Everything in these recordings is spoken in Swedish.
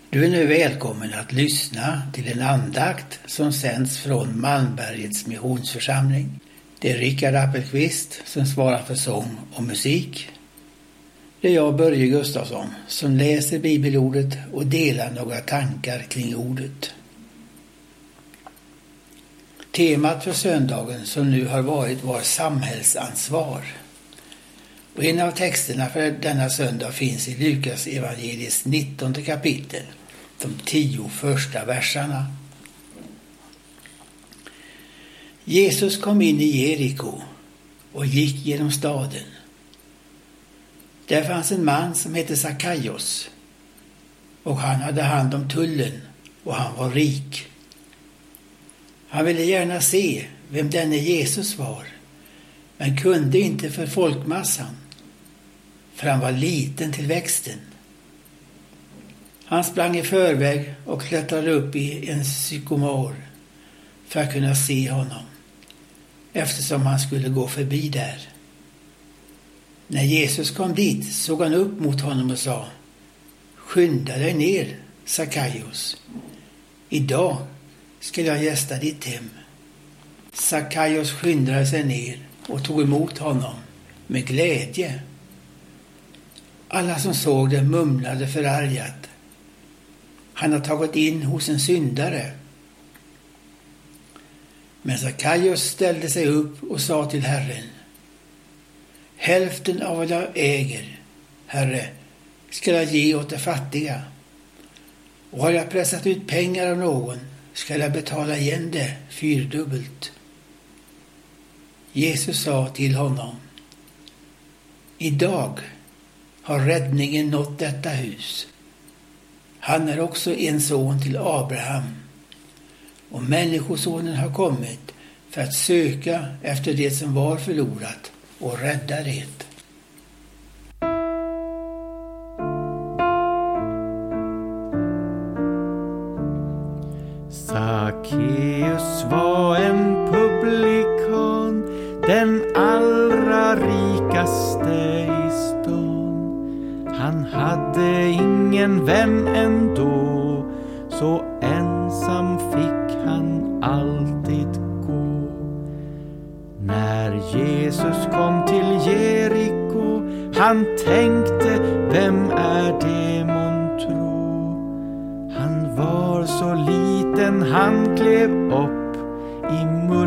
Du är nu välkommen att lyssna till en andakt som sänds från Malmbergets missionsförsamling. Det är Rickard Appelqvist som svarar för sång och musik. Det är jag, Börje Gustafsson, som läser bibelordet och delar några tankar kring ordet. Temat för söndagen som nu har varit var samhällsansvar. Och en av texterna för denna söndag finns i Lukas evangeliets 19 kapitel, de 10 första verserna. Jesus kom in i Jeriko och gick genom staden. Där fanns en man som hette Sackaios, och han hade hand om tullen och han var rik. Han ville gärna se vem denne Jesus var, men kunde inte för folkmassan, för han var liten till växten. Han sprang i förväg och klättrade upp i en sykomor för att kunna se honom, eftersom han skulle gå förbi där. När Jesus kom dit såg han upp mot honom och sa: "Skynda dig ner, Sackaios. Idag ska jag gästa ditt hem." Sackaios skyndade sig ner och tog emot honom med glädje. Alla som såg det mumlade förargat: "Han har tagit in hos en syndare." Men Sackaios ställde sig upp och sa till Herren: "Hälften av vad jag äger, Herre, ska jag ge åt de fattiga. Och har jag pressat ut pengar av någon, ska jag betala igen det 4-dubbelt." Jesus sa till honom: "Idag har räddningen nått detta hus. Han är också en son till Abraham, och människosonen har kommit för att söka efter det som var förlorat och rädda det." Sackeus var en publikan, den allra rikaste i stan. Han hade ingen vän ändå, så ensam fick han alltid gå. När Jesus kom till Jeriko, han tänkte: "Vem är det månntro?" Han var så liten, han klev upp i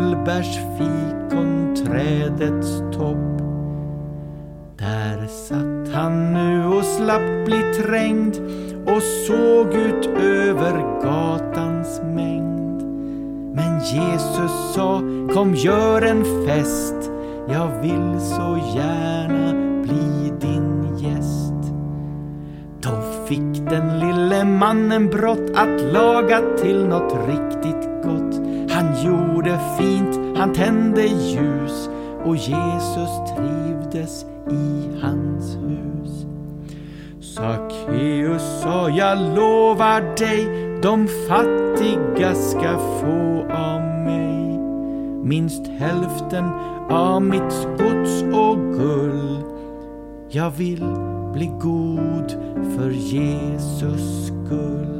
mullbärsfikonträdets topp. Där satt han nu och slapp bli trängd och såg ut över gatans mängd. Men Jesus sa: "Kom, gör en fest, jag vill så gärna bli din gäst." Då fick den lille mannen brått att laga till något riktigt gott. Han gjorde fint, han tände ljus, och Jesus trivdes i hans hus. Sackeus sa: "Jag lovar dig, de fattiga ska få av mig minst hälften av mitt gods och guld. Jag vill bli god för Jesus skull."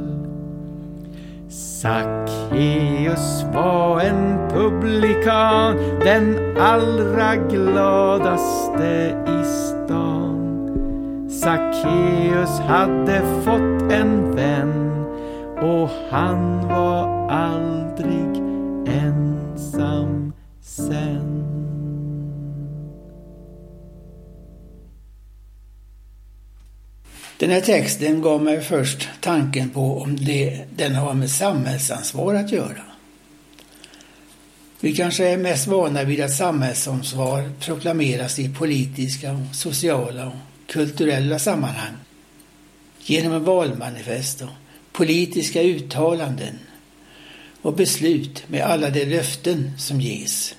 Sackeus var en publikan, den allra gladaste i stan. Sackeus hade fått en vän, och han var aldrig ensam sen. Den här texten gav mig först tanken på om den har med samhällsansvar att göra. Vi kanske är mest vana vid att samhällsansvar proklameras i politiska, sociala och kulturella sammanhang genom en valmanifest och politiska uttalanden och beslut med alla de löften som ges.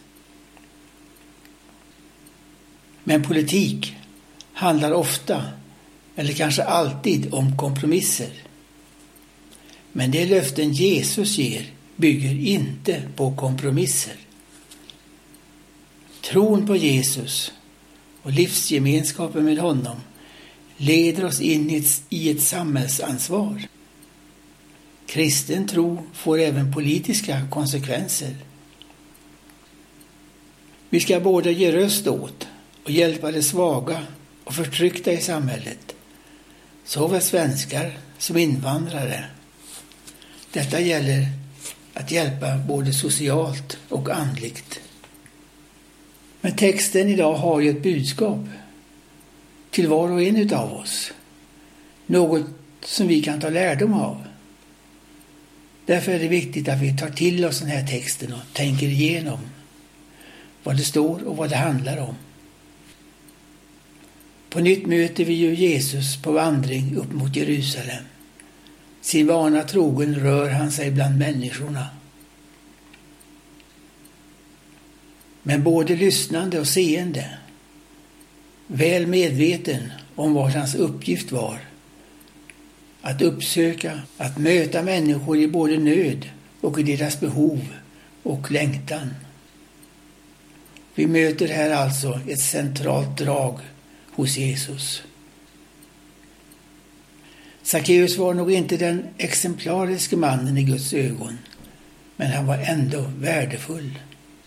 Men politik handlar ofta, eller kanske alltid, om kompromisser. Men de löften Jesus ger bygger inte på kompromisser. Tron på Jesus och livsgemenskapen med honom leder oss in i ett samhällsansvar. Kristen tro får även politiska konsekvenser. Vi ska både ge röst åt och hjälpa de svaga och förtryckta i samhället, såväl svenskar som invandrare. Detta gäller att hjälpa både socialt och andligt. Men texten idag har ju ett budskap till var och en utav oss. Något som vi kan ta lärdom av. Därför är det viktigt att vi tar till oss den här texten och tänker igenom vad det står och vad det handlar om. På nytt möter vi ju Jesus på vandring upp mot Jerusalem. Sin vana trogen rör han sig bland människorna. Men både lyssnande och seende, väl medveten om vad hans uppgift var, att uppsöka, att möta människor i både nöd och i deras behov och längtan. Vi möter här alltså ett centralt drag hos Jesus. Sackeus var nog inte den exemplariska mannen i Guds ögon, men han var ändå värdefull.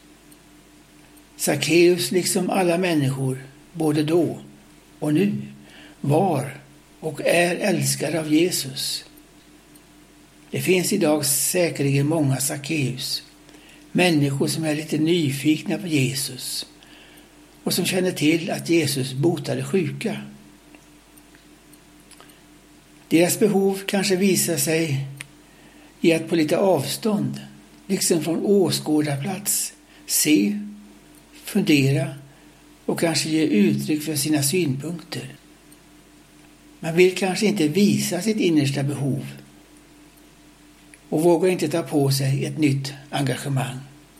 Sackeus, liksom alla människor, både då och nu, var och är älskare av Jesus. Det finns idag säkerligen många Sackeus, människor som är lite nyfikna på Jesus och som känner till att Jesus botade sjuka. Deras behov kanske visar sig i att på lite avstånd, liksom från åskådarplats, se, fundera och kanske ge uttryck för sina synpunkter. Man vill kanske inte visa sitt innersta behov och vågar inte ta på sig ett nytt engagemang.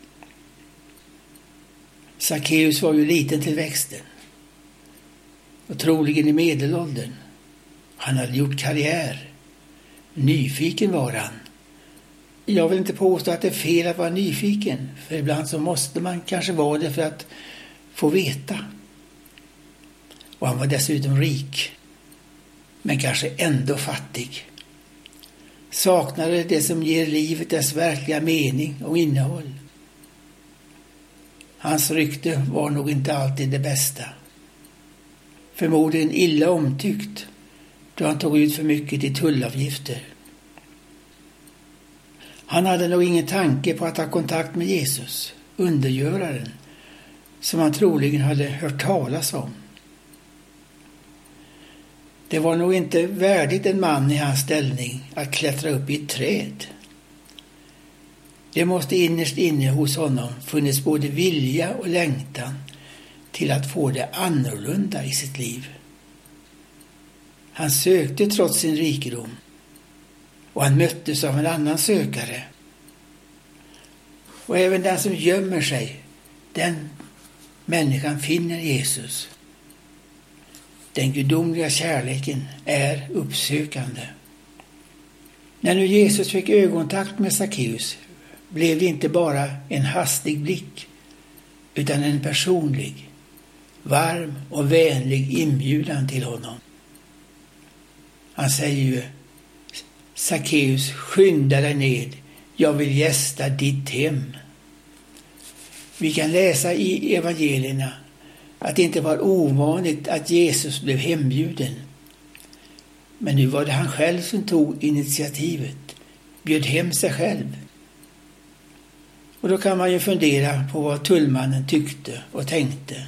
Sackeus var ju liten till växten och troligen i medelåldern. Han hade gjort karriär. Nyfiken var han. Jag vill inte påstå att det är fel att vara nyfiken, för ibland så måste man kanske vara det för att få veta. Och han var dessutom rik, men kanske ändå fattig. Saknade det som ger livet dess verkliga mening och innehåll. Hans rykte var nog inte alltid det bästa. Förmodligen illa omtyckt då han tog ut för mycket i tullavgifter. Han hade nog ingen tanke på att ha kontakt med Jesus, undergöraren, som han troligen hade hört talas om. Det var nog inte värdigt en man i hans ställning att klättra upp i ett träd. Det måste innerst inne hos honom funnits både vilja och längtan till att få det annorlunda i sitt liv. Han sökte trots sin rikedom och han möttes av en annan sökare. Och även den som gömmer sig, den människan finner Jesus. Den gudomliga kärleken är uppsökande. När nu Jesus fick ögonkontakt med Sackeus blev det inte bara en hastig blick utan en personlig, varm och vänlig inbjudan till honom. Han säger ju: Sackeus, skynda dig ned, jag vill gästa ditt hem. Vi kan läsa i evangelierna att det inte var ovanligt att Jesus blev hembjuden. Men nu var det han själv som tog initiativet, bjöd hem sig själv. Och då kan man ju fundera på vad tullmannen tyckte och tänkte.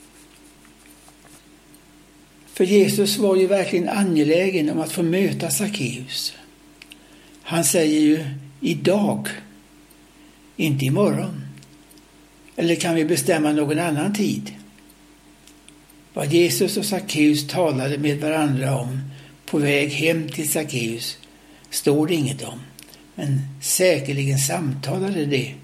För Jesus var ju verkligen angelägen om att få möta Sackeus. Han säger ju idag, inte imorgon. Eller kan vi bestämma någon annan tid? Vad Jesus och Sackeus talade med varandra om på väg hem till Sackeus står det inget om, men säkerligen samtalade det.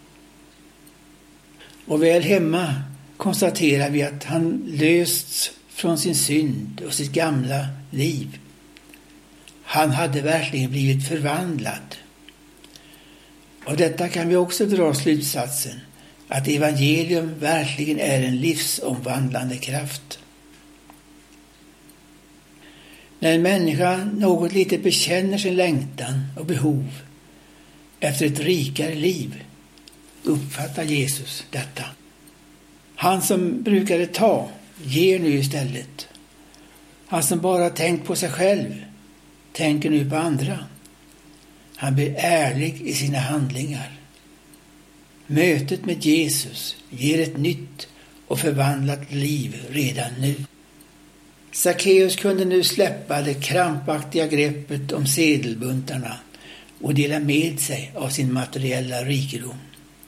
Och väl hemma konstaterar vi att han lösts från sin synd och sitt gamla liv. Han hade verkligen blivit förvandlad. Av detta kan vi också dra slutsatsen att evangelium verkligen är en livsomvandlande kraft. När en människa något lite bekänner sin längtan och behov efter ett rikare liv, uppfattar Jesus detta. Han som brukade ta, ger nu istället. Han som bara tänkt på sig själv, tänker nu på andra. Han blir ärlig i sina handlingar. Mötet med Jesus ger ett nytt och förvandlat liv redan nu. Sackeus kunde nu släppa det krampaktiga greppet om sedelbuntarna och dela med sig av sin materiella rikedom.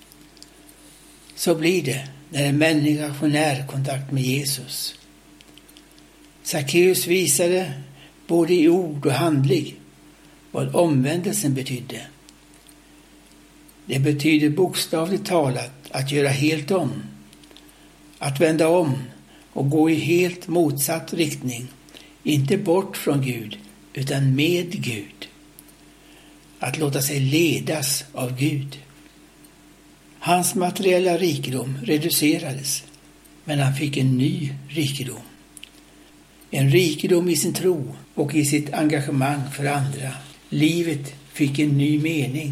Så blir det när en människa får närkontakt med Jesus. Sackeus visade både i ord och handling vad omvändelsen betydde. Det betyder bokstavligt talat att göra helt om, att vända om och gå i helt motsatt riktning, inte bort från Gud utan med Gud. Att låta sig ledas av Gud. Hans materiella rikedom reducerades, men han fick en ny rikedom. En rikedom i sin tro och i sitt engagemang för andra. Livet fick en ny mening.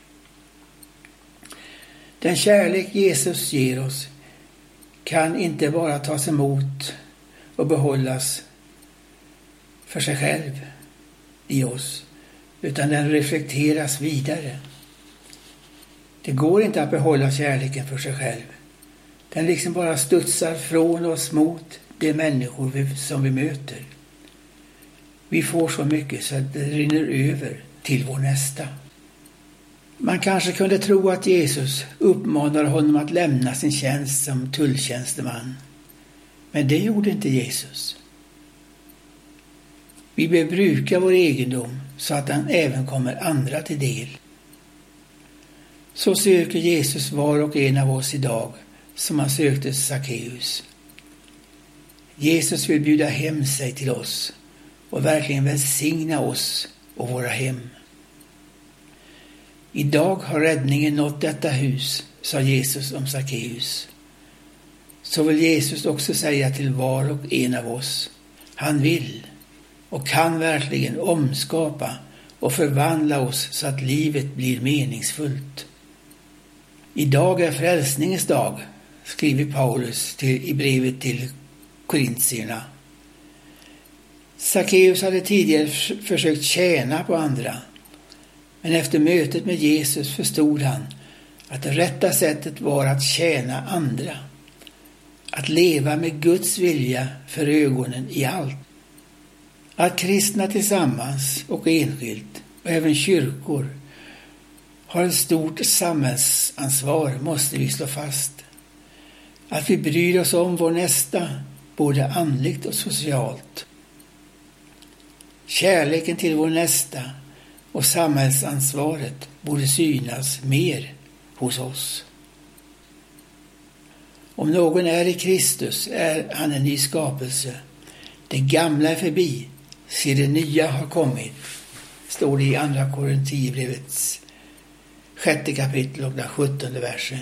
Den kärlek Jesus ger oss kan inte bara tas emot och behållas för sig själv i oss, utan den reflekteras vidare. Det går inte att behålla kärleken för sig själv. Den liksom bara studsar från oss mot de människor som vi möter. Vi får så mycket så att det rinner över till vår nästa. Man kanske kunde tro att Jesus uppmanar honom att lämna sin tjänst som tulltjänsteman. Men det gjorde inte Jesus. Vi bör bruka vår egendom så att den även kommer andra till del. Så söker Jesus var och en av oss idag som han sökte Sackeus. Jesus vill bjuda hem sig till oss och verkligen välsigna oss och våra hem. Idag har räddningen nått detta hus, sa Jesus om Sackeus. Så vill Jesus också säga till var och en av oss. Han vill och kan verkligen omskapa och förvandla oss så att livet blir meningsfullt. Idag är frälsningens dag, skriver Paulus i brevet till korintierna. Sackeus hade tidigare försökt tjäna på andra, men efter mötet med Jesus förstod han att det rätta sättet var att tjäna andra. Att leva med Guds vilja för ögonen i allt. Att kristna tillsammans och enskilt och även kyrkor har ett stort samhällsansvar måste vi slå fast. Att vi bryr oss om vår nästa, både andligt och socialt. Kärleken till vår nästa och samhällsansvaret borde synas mer hos oss. Om någon är i Kristus är han en ny skapelse. Det gamla är förbi, se det nya har kommit. Står det i andra Korinthierbrevets 6 kapitel och den 17:e versen.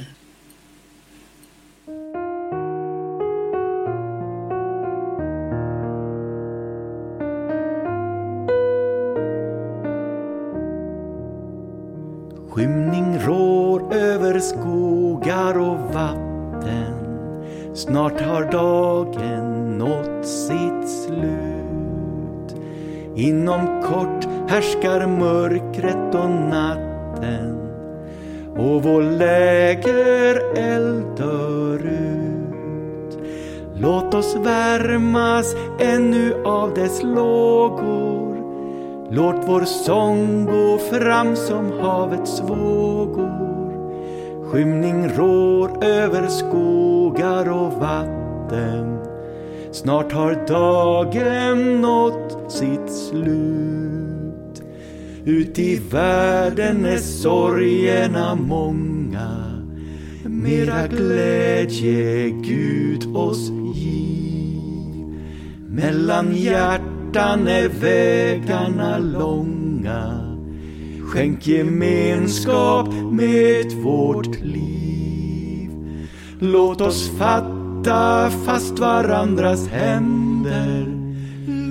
Skymning rår över skogar och vatten. Snart har dagen nått sitt slut. Inom kort härskar mörkret och natten. Och vår lägereld dör ut. Låt oss värmas ännu av dess lågor. Låt vår sång gå fram som havets vågor. Skymning rår över skogar och vatten. Snart har dagen nått sitt slut. Ut i världen är sorgerna många. Mera glädje Gud oss giv. Mellan hjärtan är vägarna långa. Skänk gemenskap med vårt liv. Låt oss fatta fast varandras händer.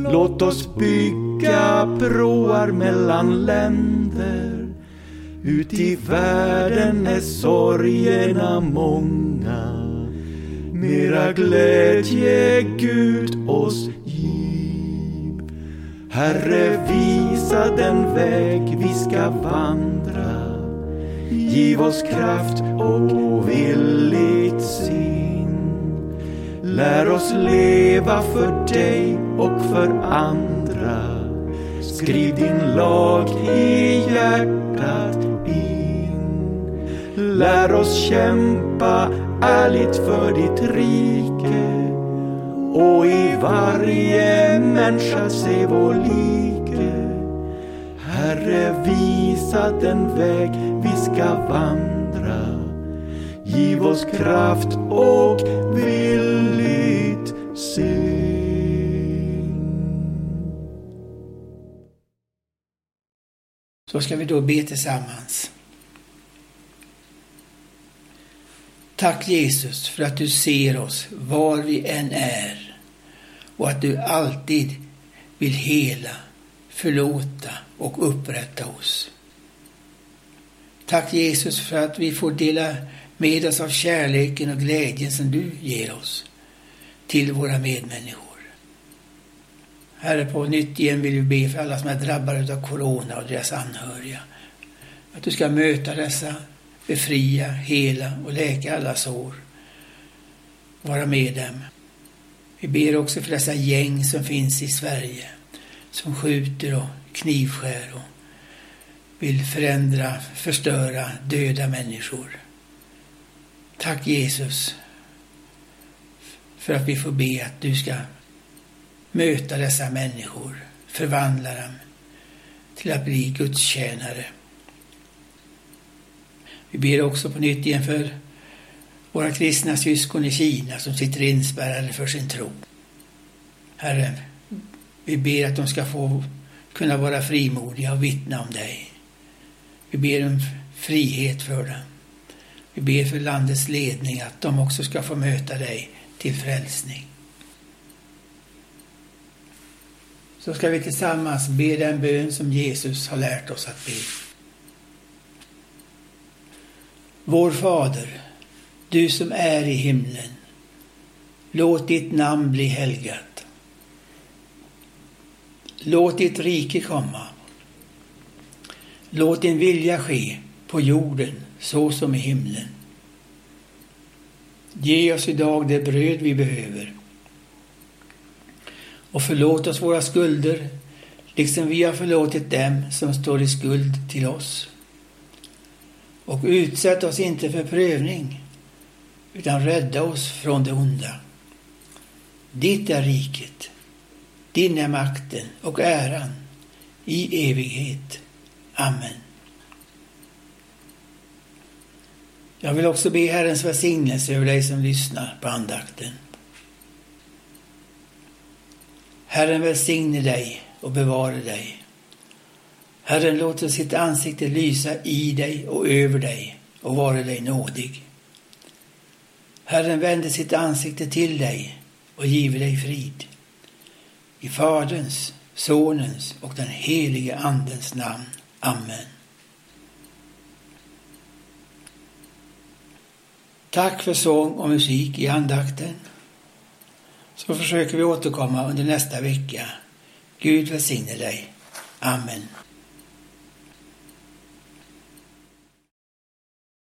Låt oss bygga broar mellan länder. Ut i världen är sorgerna många. Mera glädje Gud oss giv. Herre, visa den väg vi ska vandra. Giv oss kraft och villigt sin. Lär oss leva för dig och för andra. Skriv din lag i hjärtat in. Lär oss kämpa ärligt för ditt rike. Och i varje människa se vår like. Herre, visa den väg vi ska vandra. Giv oss kraft och villigt sin. Så ska vi då be tillsammans. Tack Jesus för att du ser oss var vi än är. Och att du alltid vill hela, förlåta och upprätta oss. Tack Jesus för att vi får dela med oss av kärleken och glädjen som du ger oss till våra medmänniskor. Herre, på nytt igen vill vi be för alla som är drabbade av corona och deras anhöriga. Att du ska möta dessa, befria, hela och läka alla sår. Vara med dem. Vi ber också för dessa gäng som finns i Sverige. Som skjuter och knivskär och vill förändra, förstöra, döda människor. Tack Jesus för att vi får be att du ska möta dessa människor, förvandla dem till att bli Guds tjänare. Vi ber också på nytt igen för våra kristna syskon i Kina som sitter inspärrade för sin tro. Herre, vi ber att de ska få kunna vara frimodiga och vittna om dig. Vi ber om frihet för dem. Vi ber för landets ledning att de också ska få möta dig till frälsning. Så ska vi tillsammans be den bön som Jesus har lärt oss att be. Vår Fader, du som är i himlen, låt ditt namn bli helgat. Låt ditt rike komma. Låt din vilja ske på jorden så som i himlen. Ge oss idag det bröd vi behöver. Och förlåt oss våra skulder, liksom vi har förlåtit dem som står i skuld till oss. Och utsätt oss inte för prövning, utan rädda oss från det onda. Ditt är riket, din är makten och äran i evighet. Amen. Jag vill också be Herrens välsignelse över dig som lyssnar på andakten. Herren välsigne dig och bevara dig. Herren låter sitt ansikte lysa i dig och över dig och vara dig nådig. Herren vänder sitt ansikte till dig och giver dig frid. I Faderns, Sonens och den helige Andens namn. Amen. Tack för sång och musik i andakten. Så försöker vi återkomma under nästa vecka. Gud välsigne dig. Amen.